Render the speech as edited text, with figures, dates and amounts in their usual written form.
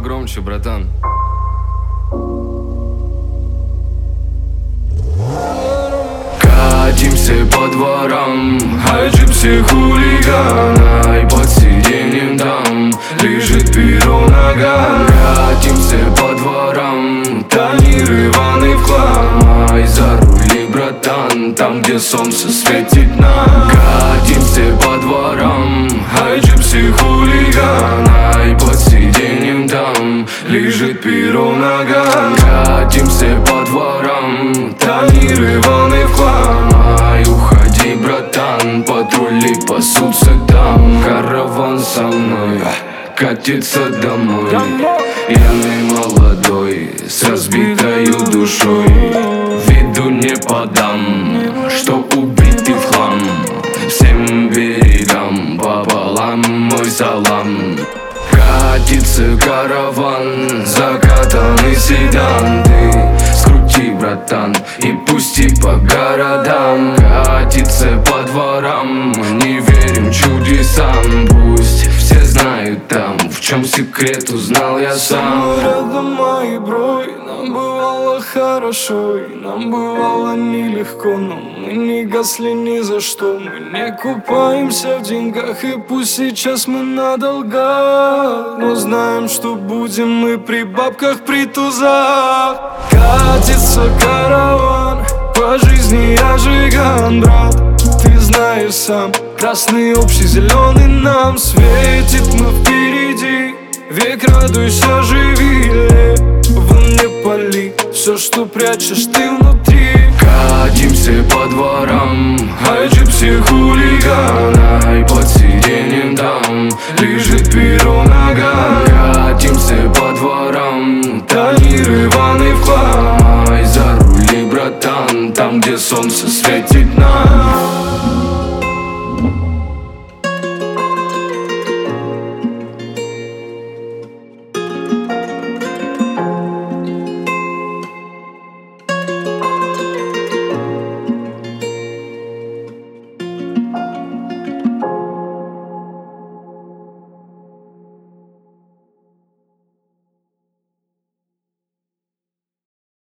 погромче, братан. Катимся по дворам, ай, джипси хулиган, ай, под сиденьем там лежит перо нога. Катимся по дворам, тониры, ванны в хлам, ай, за рули, братан, там, где солнце светит нам. Катимся по дворам, ай, джипси хулиган, ай, под сиденьем там лежит перо нога. Катимся по дворам, тониры, ванны в хлам, ай, уходи, братан, патрули пасутся там. Караван со мной катится домой, пьяный молодой, с разбитою душой. Виду не подам, что убитый в хлам. Всем берегам пополам мой салам. Катится караван, закатанный седан. Ты скрути, братан, и пусти по городам. Катится по дворам, мы не верим чудесам. Пусть все знают там, в чем секрет, узнал я сам. Рядом мои бро, нам бывало хорошо, и нам бывало нелегко, но мы не гасли ни за что. Мы не купаемся в деньгах, и пусть сейчас мы на долгах, но знаем, что будем мы при бабках, при тузах. Катится караван, по жизни я жиган, брат. Ты знаешь сам, красный общий, зеленый нам светит. Мы впереди, век радуйся, живи, вон не пали все, что прячешь ты внутри. Катимся по дворам, ай, джипси хулиган, ай, под сиденьем там лежит перо нога. Катимся по дворам, тониры, ванны в хлам, ай, за рули, братан, там, где солнце